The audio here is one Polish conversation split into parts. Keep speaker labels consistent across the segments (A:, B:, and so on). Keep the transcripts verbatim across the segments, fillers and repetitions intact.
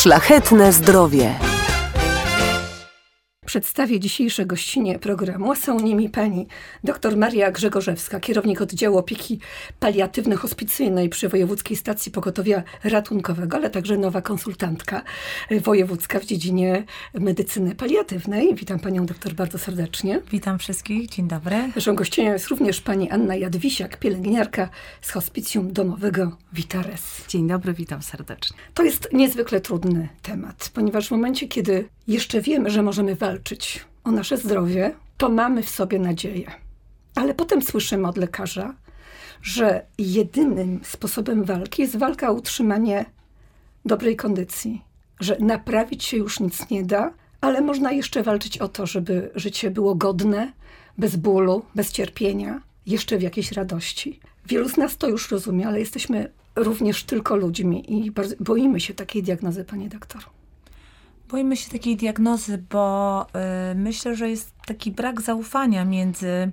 A: Szlachetne zdrowie.
B: Przedstawię dzisiejsze gościnie programu, a są nimi pani dr Maria Grzegorzewska, kierownik oddziału opieki paliatywno-hospicyjnej przy Wojewódzkiej Stacji Pogotowia Ratunkowego, ale także nowa konsultantka wojewódzka w dziedzinie medycyny paliatywnej. Witam panią doktor bardzo serdecznie.
C: Witam wszystkich, dzień dobry.
B: Naszą gościnią jest również pani Anna Jadwisiak, pielęgniarka z hospicjum domowego Vitares.
D: Dzień dobry, witam serdecznie.
B: To jest niezwykle trudny temat, ponieważ w momencie, kiedy jeszcze wiemy, że możemy walczyć o nasze zdrowie, to mamy w sobie nadzieję. Ale potem słyszymy od lekarza, że jedynym sposobem walki jest walka o utrzymanie dobrej kondycji. Że naprawić się już nic nie da, ale można jeszcze walczyć o to, żeby życie było godne, bez bólu, bez cierpienia, jeszcze w jakiejś radości. Wielu z nas to już rozumie, ale jesteśmy również tylko ludźmi i bardzo boimy się takiej diagnozy, panie doktor.
C: Boimy się takiej diagnozy, bo y, myślę, że jest taki brak zaufania między y,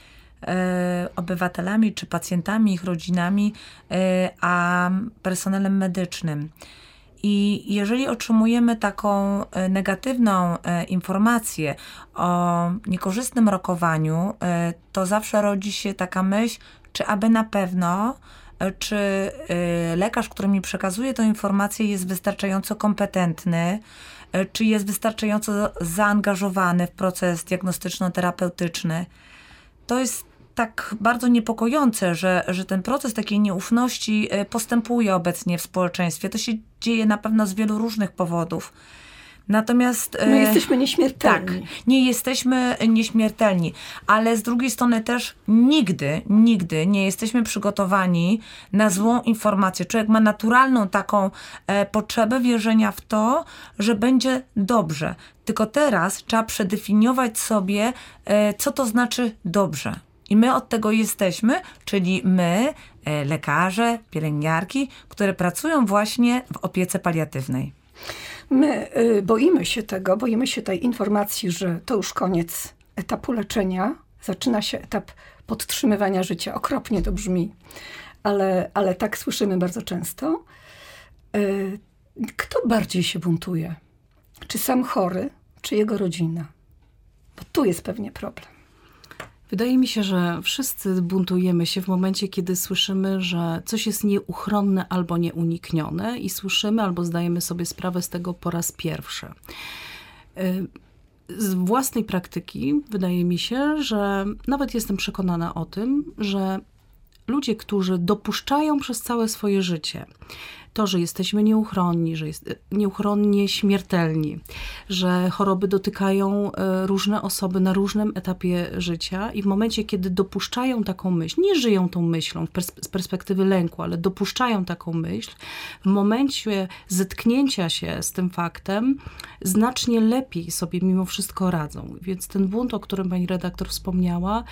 C: obywatelami czy pacjentami, ich rodzinami, y, a personelem medycznym. I jeżeli otrzymujemy taką y, negatywną y, informację o niekorzystnym rokowaniu, y, to zawsze rodzi się taka myśl, czy aby na pewno czy y, lekarz, który mi przekazuje tę informację, jest wystarczająco kompetentny, y, czy jest wystarczająco zaangażowany w proces diagnostyczno-terapeutyczny. To jest tak bardzo niepokojące, że, że ten proces takiej nieufności y, postępuje obecnie w społeczeństwie. To się dzieje na pewno z wielu różnych powodów. Natomiast...
B: My jesteśmy nieśmiertelni.
C: Tak, nie jesteśmy nieśmiertelni, ale z drugiej strony też nigdy, nigdy nie jesteśmy przygotowani na złą informację. Człowiek ma naturalną taką e, potrzebę wierzenia w to, że będzie dobrze. Tylko teraz trzeba przedefiniować sobie, e, co to znaczy dobrze. I my od tego jesteśmy, czyli my, e, lekarze, pielęgniarki, które pracują właśnie w opiece paliatywnej.
B: My y, boimy się tego, boimy się tej informacji, że to już koniec etapu leczenia. Zaczyna się etap podtrzymywania życia. Okropnie to brzmi, ale, ale tak słyszymy bardzo często. Y, kto bardziej się buntuje? Czy sam chory, czy jego rodzina? Bo tu jest pewnie problem.
D: Wydaje mi się, że wszyscy buntujemy się w momencie, kiedy słyszymy, że coś jest nieuchronne albo nieuniknione i słyszymy albo zdajemy sobie sprawę z tego po raz pierwszy. Z własnej praktyki wydaje mi się, że nawet jestem przekonana o tym, że ludzie, którzy dopuszczają przez całe swoje życie to, że jesteśmy nieuchronni, że jest nieuchronnie śmiertelni, że choroby dotykają różne osoby na różnym etapie życia i w momencie, kiedy dopuszczają taką myśl, nie żyją tą myślą z perspektywy lęku, ale dopuszczają taką myśl, w momencie zetknięcia się z tym faktem znacznie lepiej sobie mimo wszystko radzą. Więc ten bunt, o którym pani redaktor wspomniała,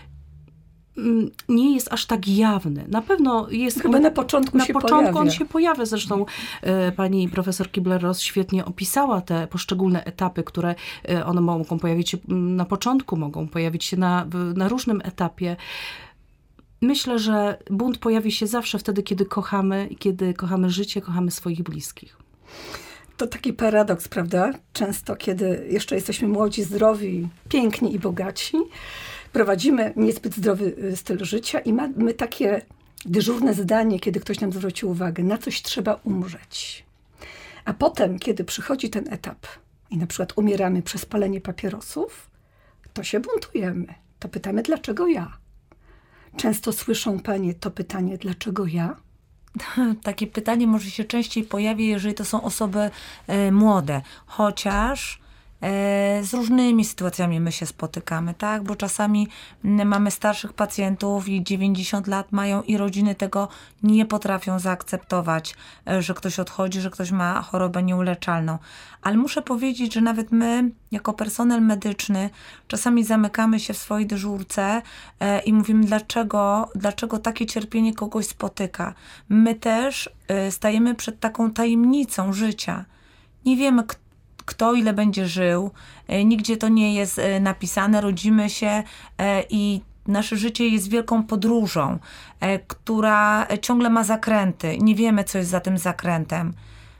D: nie jest aż tak jawny. Na pewno jest...
B: Chyba na początku
D: na
B: się
D: początku
B: pojawia.
D: on się pojawia. Zresztą e, pani profesor Kibler-Ross świetnie opisała te poszczególne etapy, które e, one mogą pojawić się na początku, mogą pojawić się na, na różnym etapie. Myślę, że bunt pojawi się zawsze wtedy, kiedy kochamy, kiedy kochamy życie, kochamy swoich bliskich.
B: To taki paradoks, prawda? Często, kiedy jeszcze jesteśmy młodzi, zdrowi, piękni i bogaci, prowadzimy niezbyt zdrowy styl życia i mamy takie dyżurne zdanie, kiedy ktoś nam zwróci uwagę, na coś trzeba umrzeć. A potem, kiedy przychodzi ten etap i na przykład umieramy przez palenie papierosów, to się buntujemy. To pytamy, dlaczego ja? Często słyszą panie to pytanie, dlaczego ja?
C: Takie pytanie może się częściej pojawi, jeżeli to są osoby e, młode, chociaż e, z różnymi sytuacjami my się spotykamy, tak? Bo czasami m, mamy starszych pacjentów i dziewięćdziesiąt lat mają i rodziny tego nie potrafią zaakceptować, e, że ktoś odchodzi, że ktoś ma chorobę nieuleczalną. Ale muszę powiedzieć, że nawet my, jako personel medyczny, czasami zamykamy się w swojej dyżurce e, i mówimy, dlaczego, dlaczego takie cierpienie kogoś spotyka. My też e, stajemy przed taką tajemnicą życia. Nie wiemy, k- kto ile będzie żył. E, nigdzie to nie jest e, napisane. Rodzimy się e, i nasze życie jest wielką podróżą, e, która ciągle ma zakręty. Nie wiemy, co jest za tym zakrętem.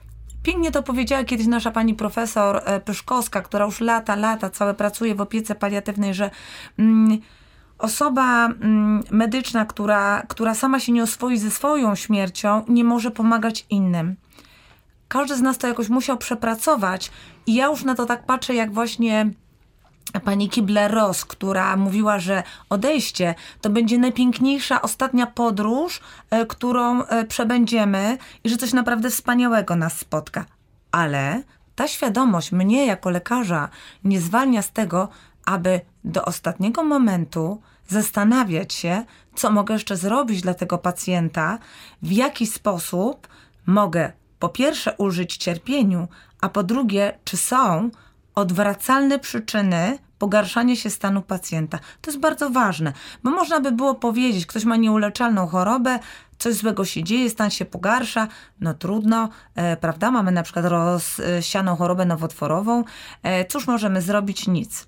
C: Pięknie to powiedziała kiedyś nasza pani profesor Pyszkowska, która już lata, lata całe pracuje w opiece paliatywnej, że mm, osoba mm, medyczna, która, która sama się nie oswoi ze swoją śmiercią, nie może pomagać innym. Każdy z nas to jakoś musiał przepracować i ja już na to tak patrzę, jak właśnie pani Kubler-Ross, która mówiła, że odejście to będzie najpiękniejsza ostatnia podróż, e, którą e, przebędziemy i że coś naprawdę wspaniałego nas spotka. Ale ta świadomość mnie jako lekarza nie zwalnia z tego, aby do ostatniego momentu zastanawiać się, co mogę jeszcze zrobić dla tego pacjenta, w jaki sposób mogę po pierwsze ulżyć cierpieniu, a po drugie, czy są odwracalne przyczyny pogarszania się stanu pacjenta. To jest bardzo ważne, bo można by było powiedzieć, ktoś ma nieuleczalną chorobę, coś złego się dzieje, stan się pogarsza, no trudno, e, prawda? Mamy na przykład rozsianą chorobę nowotworową. E, cóż możemy zrobić? Nic.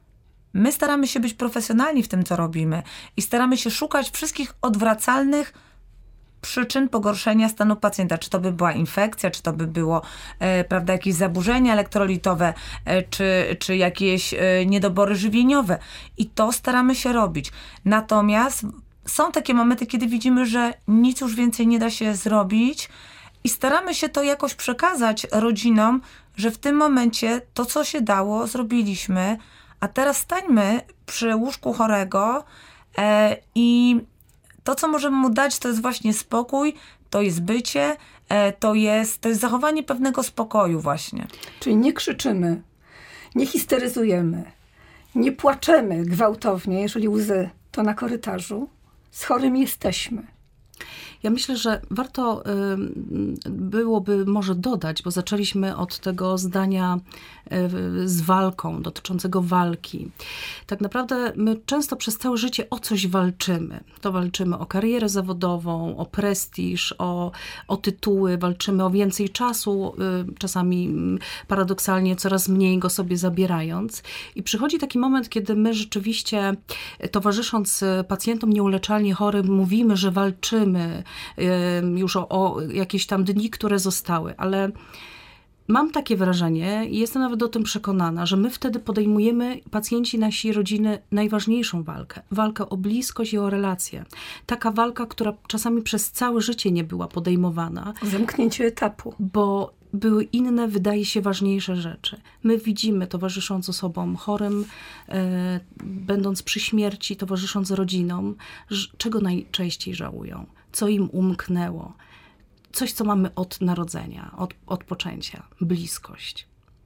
C: My staramy się być profesjonalni w tym, co robimy i staramy się szukać wszystkich odwracalnych przyczyn pogorszenia stanu pacjenta. Czy to by była infekcja, czy to by było e, prawda, jakieś zaburzenia elektrolitowe, e, czy, czy jakieś e, niedobory żywieniowe. I to staramy się robić. Natomiast są takie momenty, kiedy widzimy, że nic już więcej nie da się zrobić i staramy się to jakoś przekazać rodzinom, że w tym momencie to, co się dało, zrobiliśmy, a teraz stańmy przy łóżku chorego e, i to, co możemy mu dać, to jest właśnie spokój, to jest bycie, e, to jest, to jest zachowanie pewnego spokoju właśnie.
B: Czyli nie krzyczymy, nie histeryzujemy, nie płaczemy gwałtownie, jeżeli łzy to na korytarzu. Z chorym jesteśmy.
D: Ja myślę, że warto y, byłoby może dodać, bo zaczęliśmy od tego zdania y, z walką, dotyczącego walki. Tak naprawdę my często przez całe życie o coś walczymy. To walczymy o karierę zawodową, o prestiż, o, o tytuły, walczymy o więcej czasu, y, czasami paradoksalnie coraz mniej go sobie zabierając. I przychodzi taki moment, kiedy my rzeczywiście, towarzysząc pacjentom nieuleczalnie chorym, mówimy, że walczymy już o, o jakieś tam dni, które zostały, ale mam takie wrażenie i jestem nawet o tym przekonana, że my wtedy podejmujemy, pacjenci, nasi rodziny, najważniejszą walkę. Walkę o bliskość i o relacje. Taka walka, która czasami przez całe życie nie była podejmowana.
B: O zamknięcie etapu.
D: Bo były inne, wydaje się, ważniejsze rzeczy. My widzimy, towarzysząc osobom chorym, e, będąc przy śmierci, towarzysząc rodzinom, ż- czego najczęściej żałują, co im umknęło. Coś, co mamy od narodzenia, od, od poczęcia. Bliskość.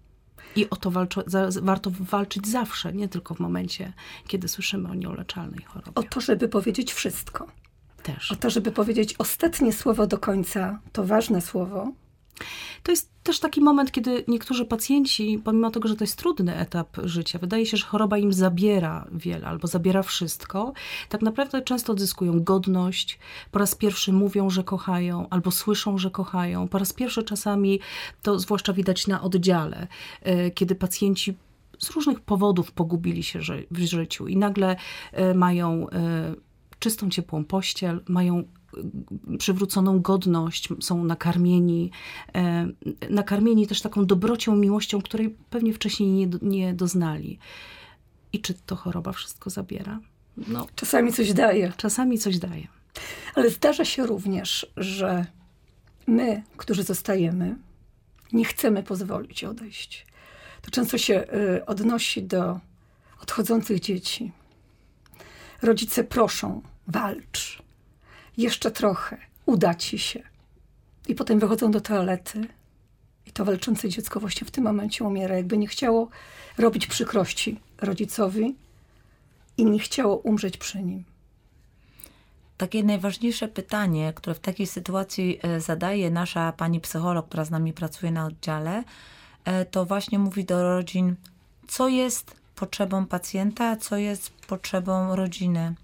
D: I o to walczo- za, warto walczyć zawsze, nie tylko w momencie, kiedy słyszymy o nieuleczalnej chorobie.
B: O to, żeby powiedzieć wszystko.
D: Też.
B: O to, żeby powiedzieć ostatnie słowo do końca, to ważne słowo.
D: To jest też taki moment, kiedy niektórzy pacjenci, pomimo tego, że to jest trudny etap życia, wydaje się, że choroba im zabiera wiele albo zabiera wszystko, tak naprawdę często odzyskują godność, po raz pierwszy mówią, że kochają, albo słyszą, że kochają. Po raz pierwszy czasami, to zwłaszcza widać na oddziale, kiedy pacjenci z różnych powodów pogubili się w życiu i nagle mają czystą, ciepłą pościel, mają przywróconą godność, są nakarmieni, e, nakarmieni też taką dobrocią, miłością, której pewnie wcześniej nie, nie doznali. I czy to choroba wszystko zabiera? No,
B: czasami coś daje.
D: Czasami coś daje.
B: Ale zdarza się również, że my, którzy zostajemy, nie chcemy pozwolić odejść. To często się y, odnosi do odchodzących dzieci. Rodzice proszą, walcz. Jeszcze trochę, uda ci się. I potem wychodzą do toalety i to walczące dziecko właśnie w tym momencie umiera. Jakby nie chciało robić przykrości rodzicowi i nie chciało umrzeć przy nim.
C: Takie najważniejsze pytanie, które w takiej sytuacji zadaje nasza pani psycholog, która z nami pracuje na oddziale, to właśnie mówi do rodzin, co jest potrzebą pacjenta, a co jest potrzebą rodziny.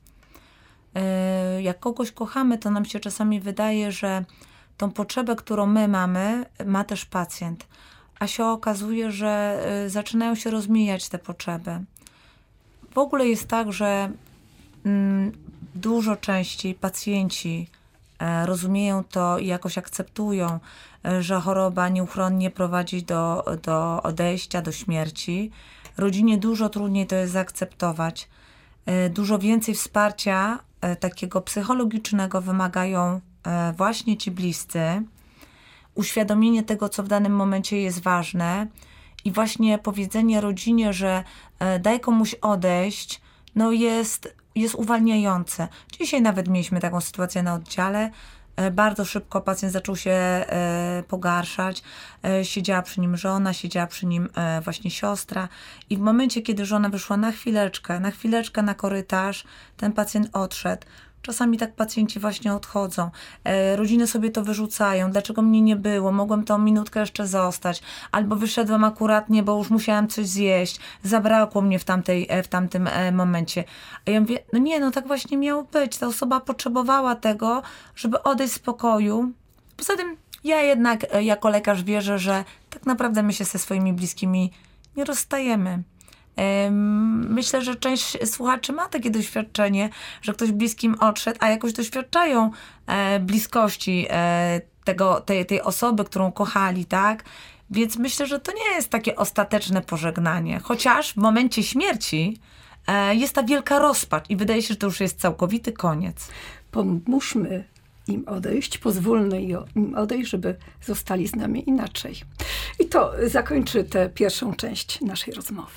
C: Jak kogoś kochamy, to nam się czasami wydaje, że tą potrzebę, którą my mamy, ma też pacjent. A się okazuje, że zaczynają się rozmijać te potrzeby. W ogóle jest tak, że dużo częściej pacjenci rozumieją to i jakoś akceptują, że choroba nieuchronnie prowadzi do, do odejścia, do śmierci. Rodzinie dużo trudniej to jest zaakceptować. Dużo więcej wsparcia takiego psychologicznego wymagają właśnie ci bliscy. Uświadomienie tego, co w danym momencie jest ważne i właśnie powiedzenie rodzinie, że daj komuś odejść, no jest, jest uwalniające. Dzisiaj nawet mieliśmy taką sytuację na oddziale. Bardzo szybko pacjent zaczął się pogarszać. Siedziała przy nim żona, siedziała przy nim właśnie siostra i w momencie, kiedy żona wyszła na chwileczkę, na chwileczkę na korytarz, ten pacjent odszedł. Czasami tak pacjenci właśnie odchodzą. E, rodziny sobie to wyrzucają. Dlaczego mnie nie było? Mogłem tą minutkę jeszcze zostać. Albo wyszedłem akuratnie, bo już musiałam coś zjeść. Zabrakło mnie w, tamtej, w tamtym e, momencie. A ja mówię, no nie, no tak właśnie miało być. Ta osoba potrzebowała tego, żeby odejść z pokoju. Poza tym ja jednak e, jako lekarz wierzę, że tak naprawdę my się ze swoimi bliskimi nie rozstajemy. Myślę, że część słuchaczy ma takie doświadczenie, że ktoś bliskim odszedł, a jakoś doświadczają bliskości tego, tej, tej osoby, którą kochali, tak? Więc myślę, że to nie jest takie ostateczne pożegnanie. Chociaż w momencie śmierci jest ta wielka rozpacz i wydaje się, że to już jest całkowity koniec.
B: Pomóżmy im odejść, pozwólmy im odejść, żeby zostali z nami inaczej. I to zakończy tę pierwszą część naszej rozmowy.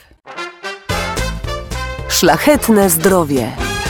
A: Szlachetne zdrowie.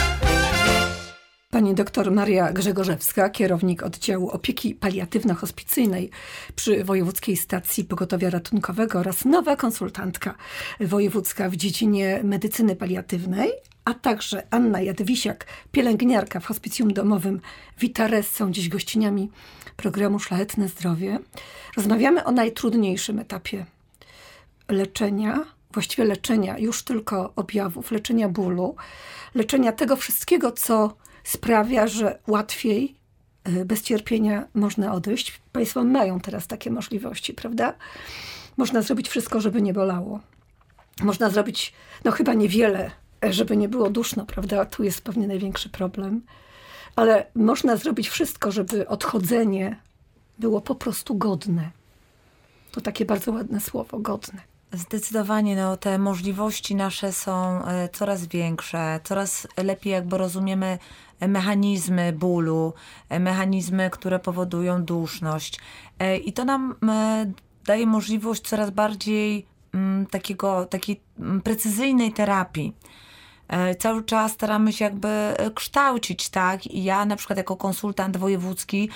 B: Pani doktor Maria Grzegorzewska, kierownik oddziału opieki paliatywno-hospicyjnej przy Wojewódzkiej Stacji Pogotowia Ratunkowego oraz nowa konsultantka wojewódzka w dziedzinie medycyny paliatywnej, a także Anna Jadwisiak, pielęgniarka w hospicjum domowym Vitares, są dziś gościniami programu Szlachetne Zdrowie. Rozmawiamy o najtrudniejszym etapie leczenia, właściwie leczenia już tylko objawów, leczenia bólu, leczenia tego wszystkiego, co sprawia, że łatwiej, bez cierpienia można odejść. Państwo mają teraz takie możliwości, prawda? Można zrobić wszystko, żeby nie bolało. Można zrobić, no chyba niewiele, żeby nie było duszno, prawda? Tu jest pewnie największy problem. Ale można zrobić wszystko, żeby odchodzenie było po prostu godne. To takie bardzo ładne słowo, godne.
C: Zdecydowanie, no, te możliwości nasze są coraz większe, coraz lepiej jakby rozumiemy mechanizmy bólu, mechanizmy, które powodują duszność. I to nam daje możliwość coraz bardziej takiego, takiej precyzyjnej terapii. Cały czas staramy się jakby kształcić, tak? I ja na przykład jako konsultant wojewódzki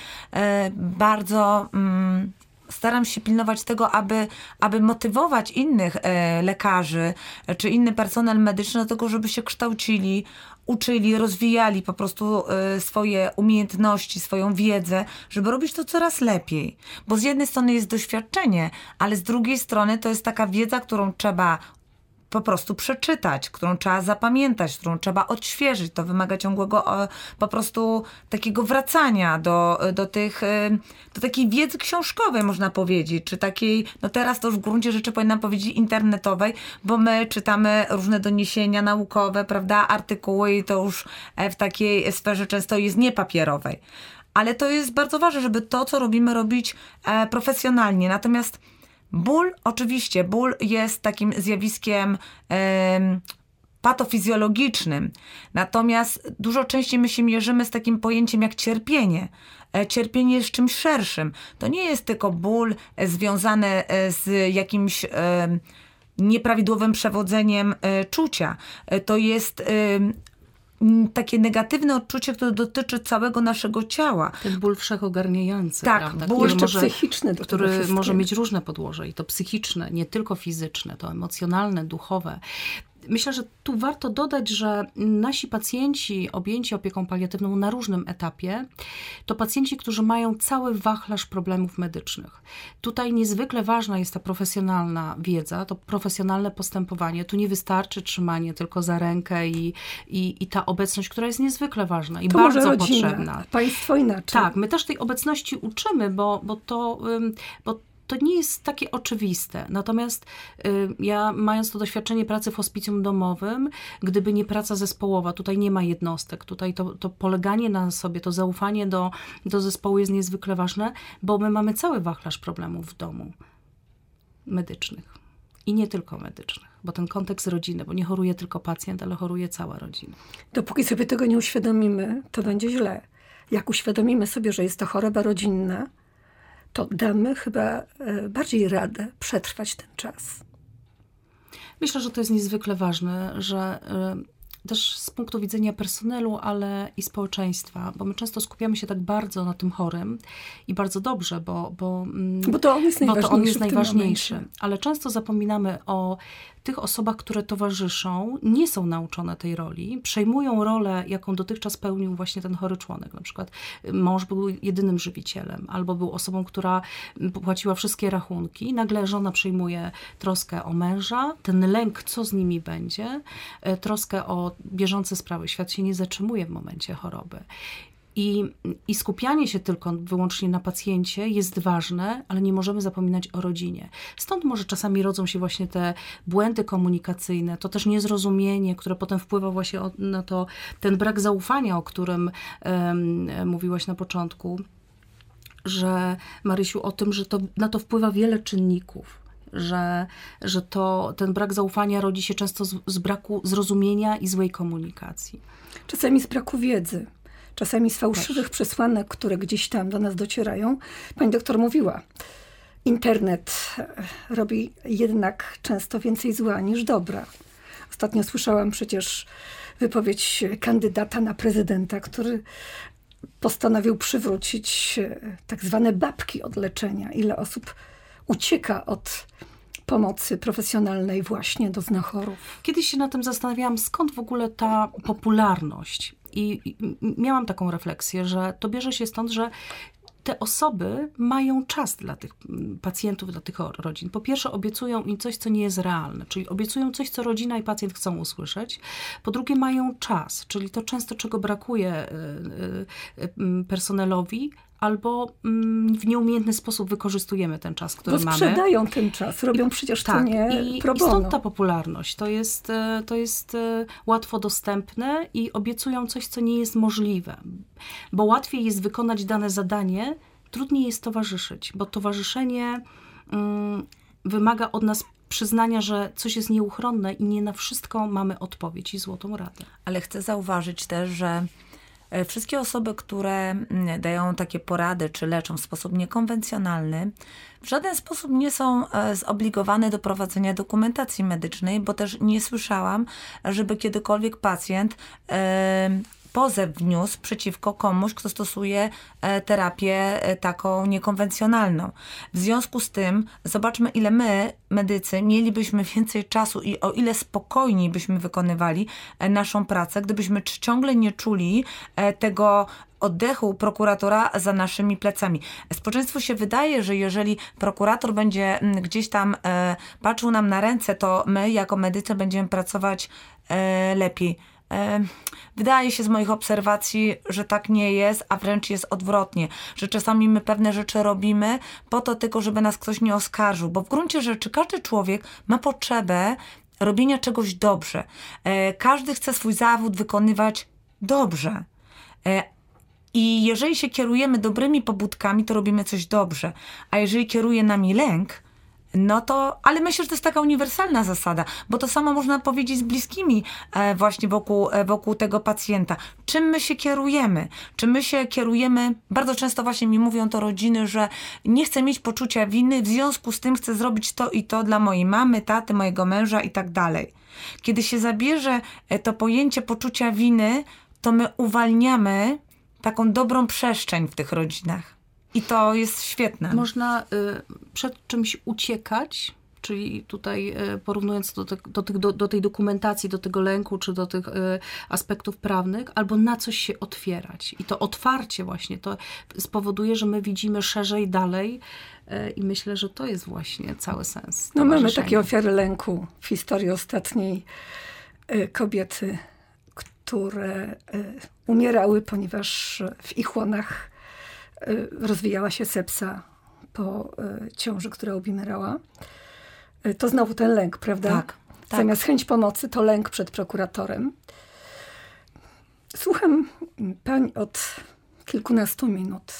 C: bardzo staram się pilnować tego, aby, aby motywować innych e, lekarzy czy inny personel medyczny do tego, żeby się kształcili, uczyli, rozwijali po prostu e, swoje umiejętności, swoją wiedzę, żeby robić to coraz lepiej. Bo z jednej strony jest doświadczenie, ale z drugiej strony to jest taka wiedza, którą trzeba po prostu przeczytać, którą trzeba zapamiętać, którą trzeba odświeżyć. To wymaga ciągłego po prostu takiego wracania do, do tych, do takiej wiedzy książkowej, można powiedzieć, czy takiej, no teraz to już w gruncie rzeczy powinnam powiedzieć internetowej, bo my czytamy różne doniesienia naukowe, prawda, artykuły i to już w takiej sferze często jest niepapierowej. Ale to jest bardzo ważne, żeby to, co robimy, robić profesjonalnie. Natomiast ból, oczywiście, ból jest takim zjawiskiem e, patofizjologicznym, natomiast dużo częściej my się mierzymy z takim pojęciem jak cierpienie. E, cierpienie jest czymś szerszym. To nie jest tylko ból e, związany e, z jakimś e, nieprawidłowym przewodzeniem e, czucia. E, to jest e, takie negatywne odczucie, które dotyczy całego naszego ciała.
D: Ten ból wszechogarniający,
C: tak,
D: prawda?
C: Ból
D: który
B: jeszcze
D: może,
B: psychiczny do
D: który
B: tego
D: może mieć różne podłoże i to psychiczne, nie tylko fizyczne, to emocjonalne, duchowe. Myślę, że tu warto dodać, że nasi pacjenci objęci opieką paliatywną na różnym etapie to pacjenci, którzy mają cały wachlarz problemów medycznych. Tutaj niezwykle ważna jest ta profesjonalna wiedza, to profesjonalne postępowanie. Tu nie wystarczy trzymanie tylko za rękę i, i, i ta obecność, która jest niezwykle ważna i
B: to
D: bardzo
B: może rodzina,
D: potrzebna.
B: Państwo inaczej.
D: Tak, my też tej obecności uczymy, bo, bo to... Bo to nie jest takie oczywiste. Natomiast y, ja, mając to doświadczenie pracy w hospicjum domowym, gdyby nie praca zespołowa, tutaj nie ma jednostek, tutaj to, to poleganie na sobie, to zaufanie do, do zespołu jest niezwykle ważne, bo my mamy cały wachlarz problemów w domu medycznych. I nie tylko medycznych, bo ten kontekst rodziny, bo nie choruje tylko pacjent, ale choruje cała rodzina.
B: Dopóki sobie tego nie uświadomimy, to będzie źle. Jak uświadomimy sobie, że jest to choroba rodzinna, to damy chyba e, bardziej radę przetrwać ten czas.
D: Myślę, że to jest niezwykle ważne, że y, też z punktu widzenia personelu, ale i społeczeństwa, bo my często skupiamy się tak bardzo na tym chorym i bardzo dobrze, bo, bo,
B: Bo to on jest
D: bo
B: najważniejszy.
D: to on jest
B: w tym
D: najważniejszy.
B: momencie.
D: Ale często zapominamy o tych osobach, które towarzyszą, nie są nauczone tej roli, przejmują rolę, jaką dotychczas pełnił właśnie ten chory członek. Na przykład mąż był jedynym żywicielem, albo był osobą, która płaciła wszystkie rachunki. Nagle żona przejmuje troskę o męża, ten lęk, co z nimi będzie, troskę o bieżące sprawy. Świat się nie zatrzymuje w momencie choroby. I, I skupianie się tylko wyłącznie na pacjencie jest ważne, ale nie możemy zapominać o rodzinie. Stąd może czasami rodzą się właśnie te błędy komunikacyjne, to też niezrozumienie, które potem wpływa właśnie o, na to, ten brak zaufania, o którym um, mówiłaś na początku, że Marysiu, o tym, że to, na to wpływa wiele czynników. Że, że to, ten brak zaufania rodzi się często z, z braku zrozumienia i złej komunikacji.
B: Czasami z braku wiedzy. Czasami z fałszywych Też. przesłanek, które gdzieś tam do nas docierają. Pani doktor mówiła, internet robi jednak często więcej zła niż dobra. Ostatnio słyszałam przecież wypowiedź kandydata na prezydenta, który postanowił przywrócić tak zwane babki od leczenia. Ile osób ucieka od pomocy profesjonalnej właśnie do znachorów.
D: Kiedyś się na tym zastanawiałam, skąd w ogóle ta popularność. I, I miałam taką refleksję, że to bierze się stąd, że te osoby mają czas dla tych pacjentów, dla tych rodzin. Po pierwsze obiecują im coś, co nie jest realne, czyli obiecują coś, co rodzina i pacjent chcą usłyszeć. Po drugie mają czas, czyli to często, czego brakuje personelowi, albo w nieumiejętny sposób wykorzystujemy ten czas, który
B: Bo
D: mamy.
B: sprzedają ten czas, robią przecież
D: tak,
B: to nie
D: i,
B: pro
D: i
B: bono.
D: stąd ta popularność. To jest, to jest łatwo dostępne i obiecują coś, co nie jest możliwe. Bo łatwiej jest wykonać dane zadanie, trudniej jest towarzyszyć, bo towarzyszenie um, wymaga od nas przyznania, że coś jest nieuchronne i nie na wszystko mamy odpowiedź i złotą radę.
C: Ale chcę zauważyć też, że wszystkie osoby, które dają takie porady, czy leczą w sposób niekonwencjonalny, w żaden sposób nie są zobligowane do prowadzenia dokumentacji medycznej, bo też nie słyszałam, żeby kiedykolwiek pacjent e, pozew wniósł przeciwko komuś, kto stosuje terapię taką niekonwencjonalną. W związku z tym zobaczmy, ile my, medycy, mielibyśmy więcej czasu i o ile spokojniej byśmy wykonywali naszą pracę, gdybyśmy ciągle nie czuli tego oddechu prokuratora za naszymi plecami. Społeczeństwu się wydaje, że jeżeli prokurator będzie gdzieś tam e, patrzył nam na ręce, to my jako medycy będziemy pracować e, lepiej. Wydaje się z moich obserwacji, że tak nie jest, a wręcz jest odwrotnie, że czasami my pewne rzeczy robimy po to tylko, żeby nas ktoś nie oskarżył, bo w gruncie rzeczy każdy człowiek ma potrzebę robienia czegoś dobrze. Każdy chce swój zawód wykonywać dobrze. I jeżeli się kierujemy dobrymi pobudkami, to robimy coś dobrze. A jeżeli kieruje nami lęk, no to, ale myślę, że to jest taka uniwersalna zasada, bo to samo można powiedzieć z bliskimi e, właśnie wokół, e, wokół tego pacjenta. Czym my się kierujemy? Czy my się kierujemy, bardzo często właśnie mi mówią to rodziny, że nie chcę mieć poczucia winy, w związku z tym chcę zrobić to i to dla mojej mamy, taty, mojego męża i tak dalej. Kiedy się zabierze to pojęcie poczucia winy, to my uwalniamy taką dobrą przestrzeń w tych rodzinach. I to jest świetne.
D: Można y, przed czymś uciekać, czyli tutaj y, porównując do, te, do, tych, do, do tej dokumentacji, do tego lęku, czy do tych y, aspektów prawnych, albo na coś się otwierać. I to otwarcie właśnie to spowoduje, że my widzimy szerzej, dalej y, i myślę, że to jest właśnie cały sens.
B: No mamy takie ofiary lęku w historii ostatniej. Y, kobiety, które y, umierały, ponieważ w ich łonach rozwijała się sepsa po y, ciąży, która obimierała, y, to znowu ten lęk, prawda?
C: Tak, tak.
B: Zamiast chęć pomocy, to lęk przed prokuratorem. Słucham pań od kilkunastu minut.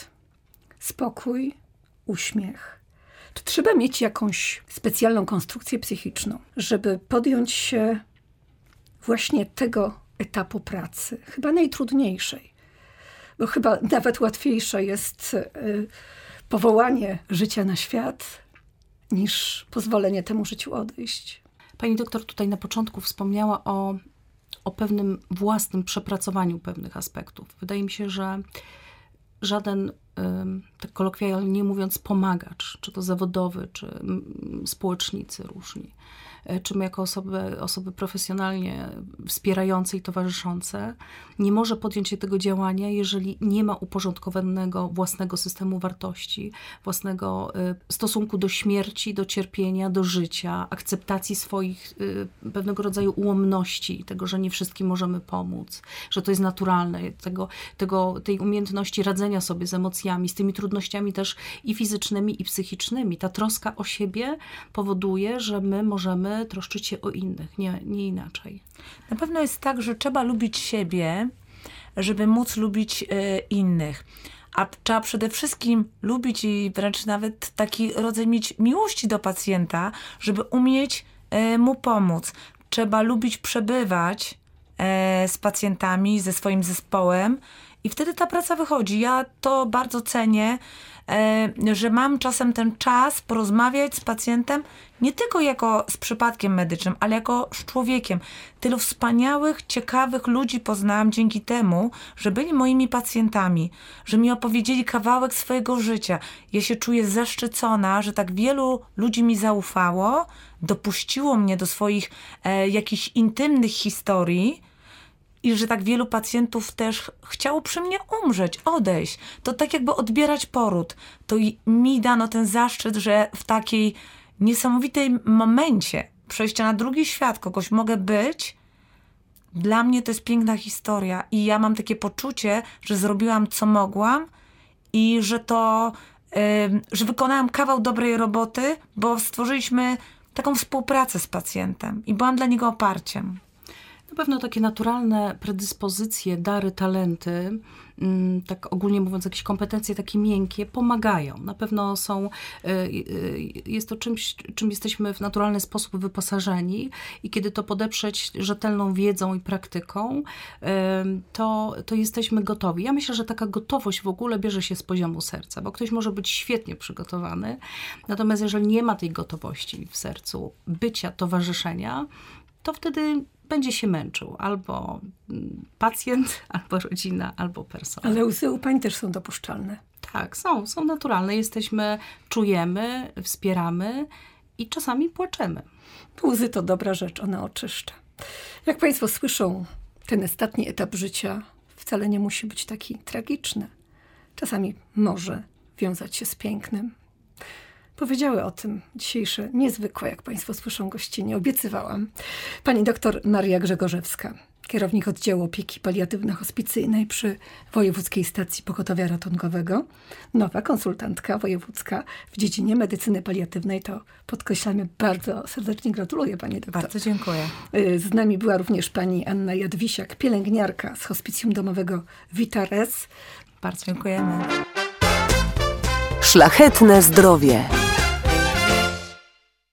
B: Spokój, uśmiech. Czy trzeba mieć jakąś specjalną konstrukcję psychiczną, żeby podjąć się właśnie tego etapu pracy? Chyba najtrudniejszej. Bo chyba nawet łatwiejsze jest y, powołanie życia na świat, niż pozwolenie temu życiu odejść.
D: Pani doktor tutaj na początku wspomniała o, o pewnym własnym przepracowaniu pewnych aspektów. Wydaje mi się, że żaden, tak kolokwialnie mówiąc, pomagacz, czy to zawodowy, czy społecznicy różni, czy my jako osoby, osoby profesjonalnie wspierające i towarzyszące, nie może podjąć się tego działania, jeżeli nie ma uporządkowanego własnego systemu wartości, własnego stosunku do śmierci, do cierpienia, do życia, akceptacji swoich pewnego rodzaju ułomności, tego, że nie wszystkim możemy pomóc, że to jest naturalne, tego, tego, tej umiejętności radzenia sobie z emocjami, z tymi trudnościami też i fizycznymi, i psychicznymi. Ta troska o siebie powoduje, że my możemy troszczyć się o innych, nie, nie inaczej.
C: Na pewno jest tak, że trzeba lubić siebie, żeby móc lubić y, innych. A trzeba przede wszystkim lubić i wręcz nawet taki rodzaj mieć miłości do pacjenta, żeby umieć y, mu pomóc. Trzeba lubić przebywać y, z pacjentami, ze swoim zespołem i wtedy ta praca wychodzi. Ja to bardzo cenię, że mam czasem ten czas porozmawiać z pacjentem nie tylko jako z przypadkiem medycznym, ale jako z człowiekiem. Tylu wspaniałych, ciekawych ludzi poznałam dzięki temu, że byli moimi pacjentami, że mi opowiedzieli kawałek swojego życia. Ja się czuję zaszczycona, że tak wielu ludzi mi zaufało, dopuściło mnie do swoich e, jakichś intymnych historii, i że tak wielu pacjentów też chciało przy mnie umrzeć, odejść. To tak jakby odbierać poród. To i mi dano ten zaszczyt, że w takiej niesamowitej momencie przejścia na drugi świat kogoś mogę być. Dla mnie to jest piękna historia i ja mam takie poczucie, że zrobiłam co mogłam i że to, yy, że wykonałam kawał dobrej roboty, bo stworzyliśmy taką współpracę z pacjentem i byłam dla niego oparciem.
D: Na pewno takie naturalne predyspozycje, dary, talenty, tak ogólnie mówiąc, jakieś kompetencje takie miękkie pomagają. Na pewno są, jest to czymś, czym jesteśmy w naturalny sposób wyposażeni i kiedy to podeprzeć rzetelną wiedzą i praktyką, to, to jesteśmy gotowi. Ja myślę, że taka gotowość w ogóle bierze się z poziomu serca, bo ktoś może być świetnie przygotowany, natomiast jeżeli nie ma tej gotowości w sercu bycia, towarzyszenia, to wtedy będzie się męczył albo pacjent, albo rodzina, albo personel.
B: Ale łzy u pań też są dopuszczalne.
D: Tak, są, są naturalne. Jesteśmy, czujemy, wspieramy i czasami płaczemy.
B: Łzy to dobra rzecz, ona oczyszcza. Jak państwo słyszą, ten ostatni etap życia wcale nie musi być taki tragiczny. Czasami może wiązać się z pięknym. Powiedziały o tym dzisiejsze niezwykłe, jak państwo słyszą, gościnie. Obiecywałam. Pani doktor Maria Grzegorzewska, kierownik oddziału opieki paliatywno-hospicyjnej przy Wojewódzkiej Stacji Pogotowia Ratunkowego. Nowa konsultantka wojewódzka w dziedzinie medycyny paliatywnej. To podkreślamy, bardzo serdecznie gratuluję pani doktor.
C: Bardzo dziękuję.
B: Z nami była również pani Anna Jadwisiak, pielęgniarka z hospicjum domowego Vitares.
C: Bardzo dziękujemy.
A: Szlachetne zdrowie.